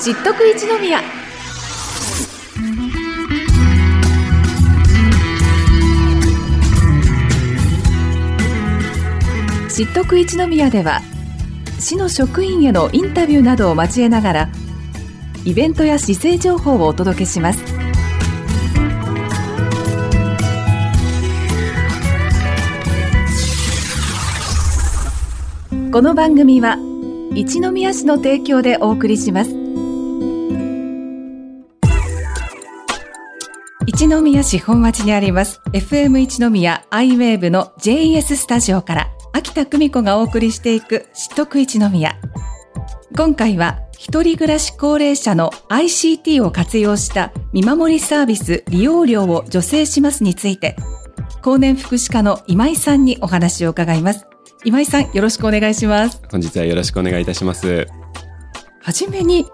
知っとく一宮。知っとく一宮では、市の職員へのインタビューなどを交えながらイベントや市政情報をお届けします。この番組は一宮市の提供でお送りします。一宮市本町にあります FM 一宮 iWave の JS スタジオから秋田久美子がお送りしていく知っとく一宮。今回は一人暮らし高齢者の ICT を活用した見守りサービス利用料を助成しますについて、公認福祉課の今井さんにお話を伺います。今井さん、よろしくお願いします。 本日はよろしくお願いいたします。 はじめに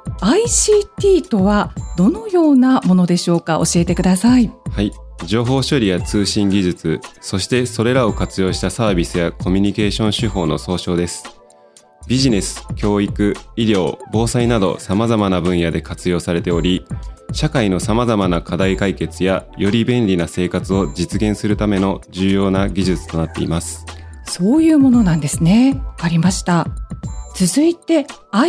ICT とはどのようなものでしょうか。教えてください。 はい、情報処理や通信技術、そしてそれらを活用したサービスやコミュニケーション手法の総称です。ビジネス、教育、医療、防災など様々な分野で活用されており、社会の様々な課題解決やより便利な生活を実現するための重要な技術となっています。 そういうものなんですね。わかりました。続いて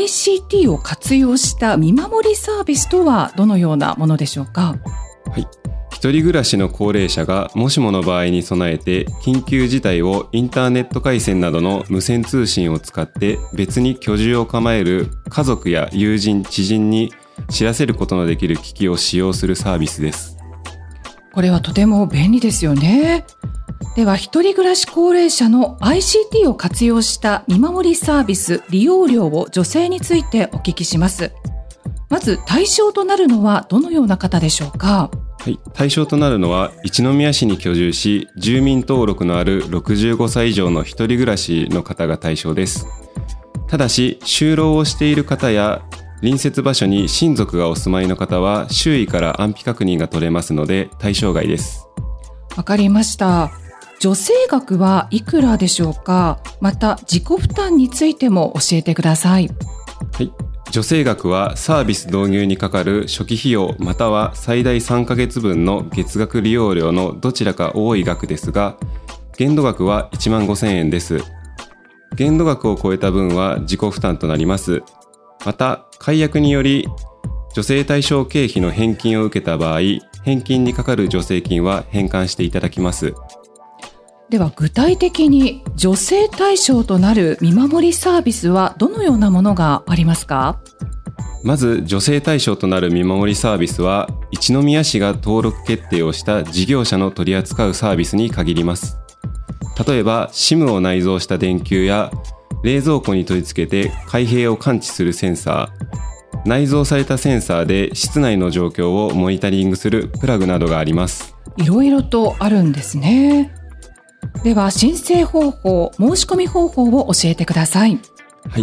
ICT を活用した見守りサービスとはどのようなものでしょうか。 はい、一人暮らしの高齢者がもしもの場合に備えて緊急事態をインターネット回線などの無線通信を使って別に居住を構える家族や友人、知人に知らせることのできる機器を使用するサービスです。 これはとても便利ですよね。では、一人暮らし高齢者の ICT を活用した見守りサービス利用料を助成についてお聞きします。まず対象となるのはどのような方でしょうか。 はい、対象となるのは一宮市に居住し住民登録のある65歳以上の一人暮らしの方が対象です。ただし就労をしている方や隣接場所に親族がお住まいの方は周囲から安否確認が取れますので対象外です。 わかりました。助成額はいくらでしょうか。また自己負担についても教えてください。 はい、助成額はサービス導入にかかる初期費用または最大3ヶ月分の月額利用料のどちらか多い額ですが、限度額は15,000円です。限度額を超えた分は自己負担となります。また解約により助成対象経費の返金を受けた場合、返金にかかる助成金は返還していただきます。 では具体的に助成対象となる見守りサービスはどのようなものがありますか。 まず助成対象となる見守りサービスは一宮市が登録決定をした事業者の取り扱うサービスに限ります。例えば SIM を内蔵した電球や冷蔵庫に取り付けて開閉を感知するセンサー、内蔵されたセンサーで室内の状況をモニタリングするプラグなどがあります。 いろいろとあるんですね。では申請方法、申し込み方法を教えてください。 はい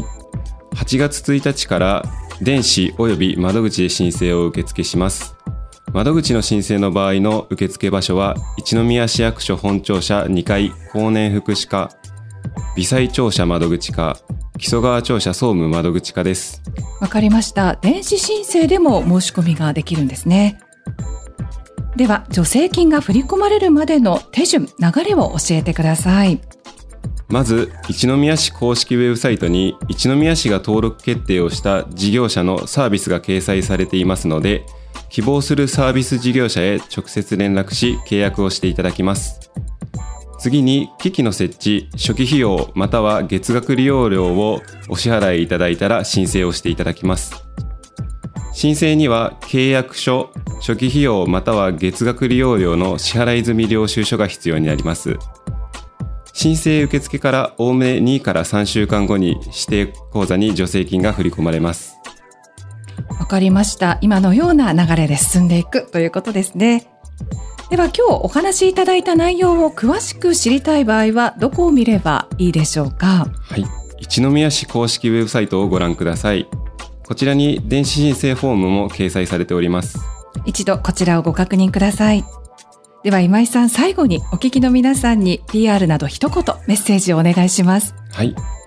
、8月1日から電子および窓口で申請を受付します。窓口の申請の場合の受付場所は一宮市役所本庁舎2階公認福祉課、微細庁舎窓口課、木曽川庁舎総務窓口課です。 わかりました。電子申請でも申し込みができるんですね。では助成金が振り込まれるまでの手順、流れを教えてください。 まず一宮市公式ウェブサイトに一宮市が登録決定をした事業者のサービスが掲載されていますので、希望するサービス事業者へ直接連絡し契約をしていただきます。次に機器の設置、初期費用または月額利用料をお支払いいただいたら申請をしていただきます。申請には契約書、初期費用または月額利用料の支払い済み領収書が必要になります。申請受付からおおむね2から3週間後に指定口座に助成金が振り込まれます。 わかりました。今のような流れで進んでいくということですね。では今日お話しいただいた内容を詳しく知りたい場合はどこを見ればいいでしょうか。 はい、一宮市公式ウェブサイトをご覧ください。こちらに電子申請フォームも掲載されております。 一度こちらをご確認ください。では今井さん、最後にお聞きの皆さんに PR など一言メッセージをお願いします。 はい、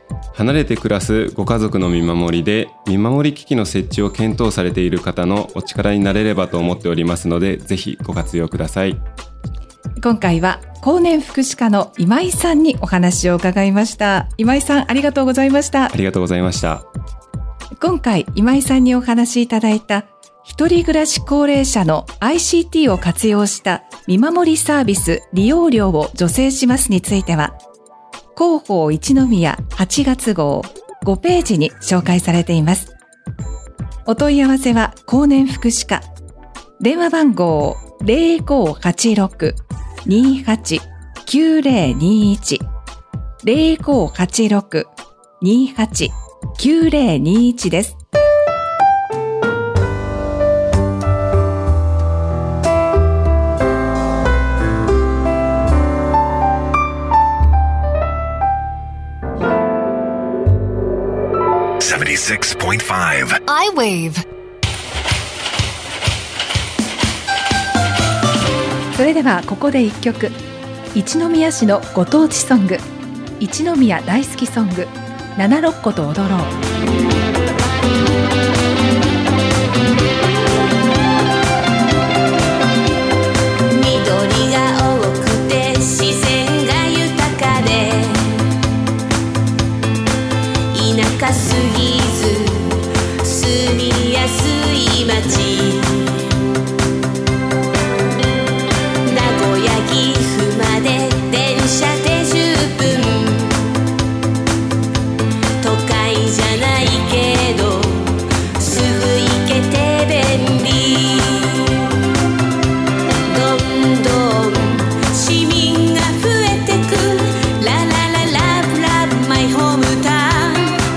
離れて暮らすご家族の見守りで見守り機器の設置を検討されている方のお力になれればと思っておりますので、ぜひご活用ください。 今回は後年福祉課の今井さんにお話を伺いました。今井さん、ありがとうございました。 ありがとうございました。 今回今井さんにお話しいただいた一人暮らし高齢者の ICT を活用した見守りサービス利用料を助成しますについては、広報一宮8月号5ページに紹介されています。お問い合わせは後年福祉課、電話番号 0586-289021 0586-289021 です。 76.5 I-Wave。 それではここで一曲、一宮市のご当地ソング、一宮大好きソング、七六個と踊ろう。 緑が多くて自然が豊かで、田舎すぎず住みやすい街、名古屋岐阜まで電車で10分、都会じゃないけどすぐ行けて便利、どんどん市民が増えてく、ララララブラブマイホームタウン、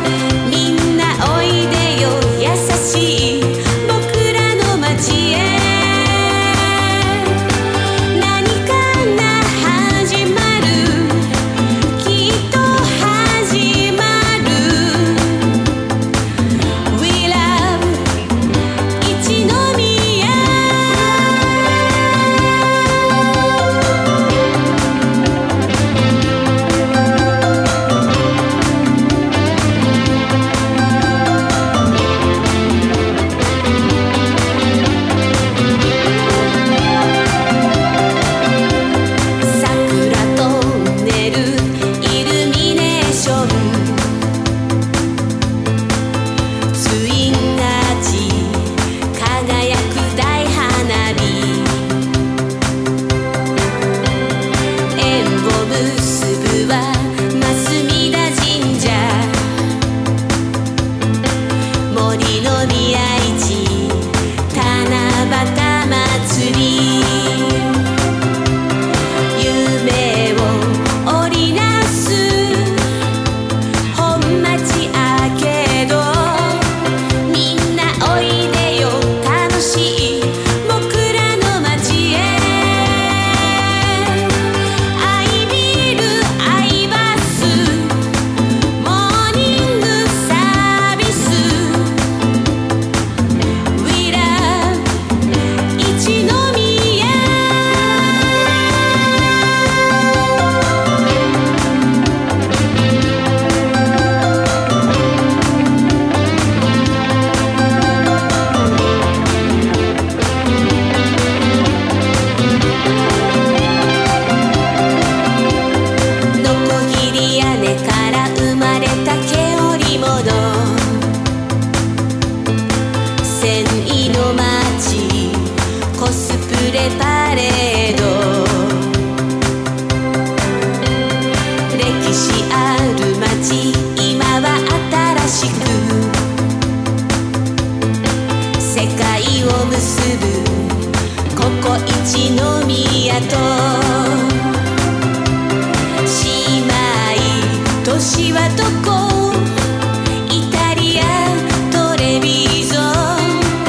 年はどこ、イタリアトレビゾン、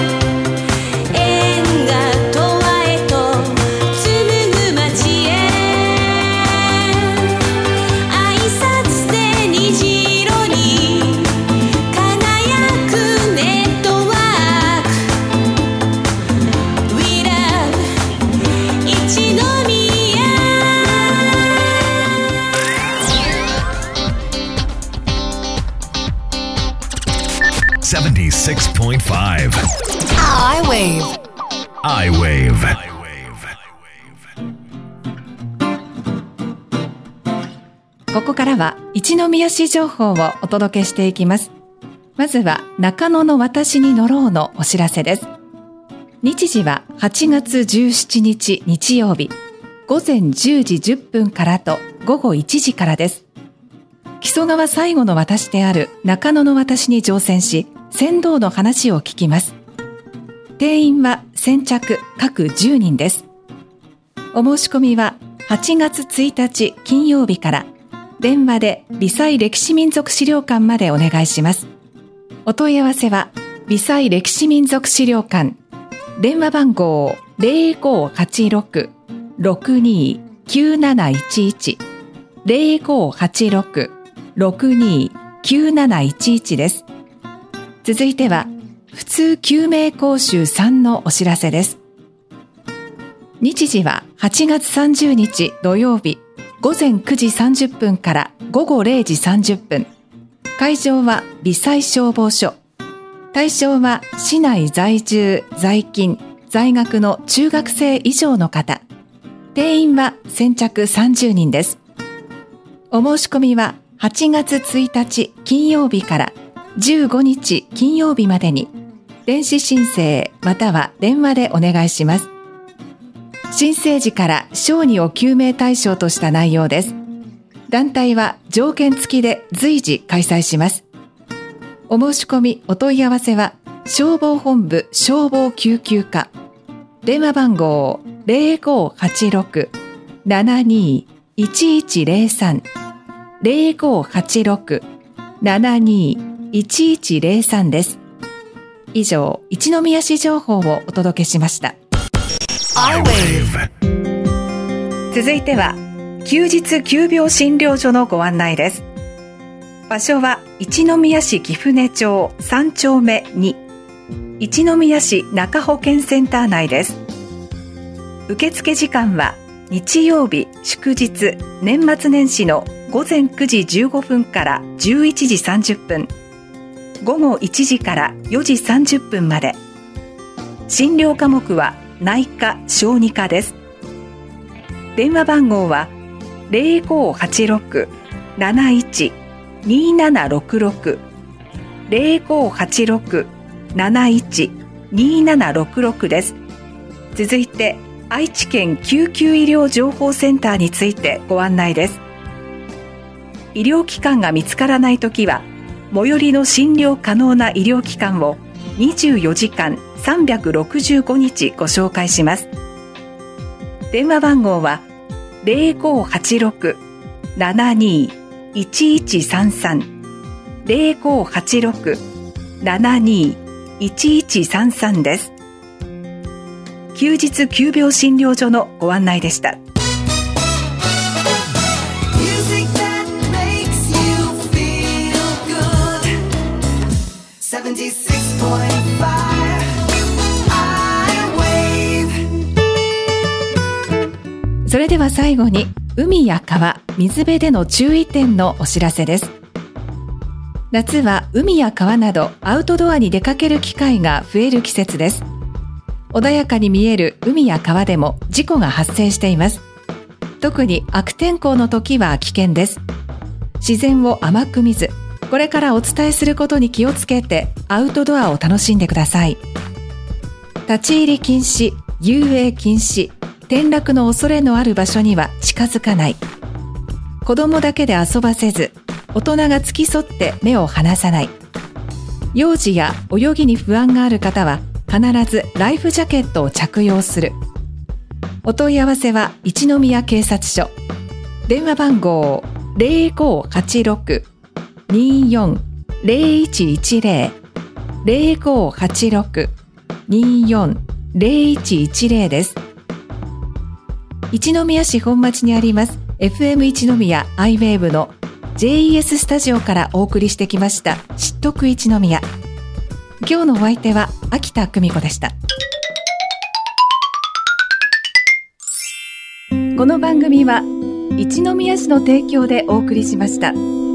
縁が永遠へと紡ぐ街へ、挨拶で虹色に輝くネットワーク We love 一宮。 76.5 I-Wave I-Wave ここからは一宮市情報をお届けしていきます。まずは中野の私に乗ろうのお知らせです。日時は8月17日日曜日、午前10時10分からと午後1時からです。木曽川最後の私である中野の私に乗船し、船頭の話を聞きます。定員は先着各10人です。お申し込みは8月1日金曜日から電話で微細歴史民族資料館までお願いします。お問い合わせは微細歴史民族資料館、電話番号 0586-629711 0586-629711 です。続いては普通救命講習3のお知らせです。日時は8月30日土曜日、午前9時30分から午後0時30分。会場は微細消防署。対象は市内在住、在勤、在学の中学生以上の方。定員は先着30人です。お申し込みは8月1日金曜日から15日金曜日までに電子申請または電話でお願いします。申請時から小児を救命対象とした内容です。団体は条件付きで随時開催します。お申し込みお問い合わせは消防本部消防救急課、電話番号 0586-721103 0586-721103 です。以上、一宮市情報をお届けしました。 I-Wave 続いては休日急病診療所のご案内です。場所は一宮市貴船町3丁目2、一宮市中保健センター内です。受付時間は日曜日、祝日、年末年始の午前9時15分から11時30分、午後1時から4時30分まで。診療科目は内科・小児科です。電話番号は 0586-71-2766 0586-71-2766 です。続いて愛知県救急医療情報センターについてご案内です。医療機関が見つからないときは最寄りの診療可能な医療機関を24時間365日ご紹介します。電話番号は 0586-721133 0586-721133 です。休日急病診療所のご案内でした。それでは最後に海や川、水辺での注意点のお知らせです。夏は海や川などアウトドアに出かける機会が増える季節です。穏やかに見える海や川でも事故が発生しています。特に悪天候の時は危険です。自然を甘く見ず、これからお伝えすることに気をつけてアウトドアを楽しんでください。立ち入り禁止、遊泳禁止、転落の恐れのある場所には近づかない。子供だけで遊ばせず、大人が付き添って目を離さない。幼児や泳ぎに不安がある方は必ずライフジャケットを着用する。お問い合わせは一宮警察署。電話番号 0586-240110 0586-240110 です。一宮市本町にあります FM 一宮 I-Wave の JES スタジオからお送りしてきました知っとく一宮。今日のお相手は秋田久美子でした。この番組は一宮市の提供でお送りしました。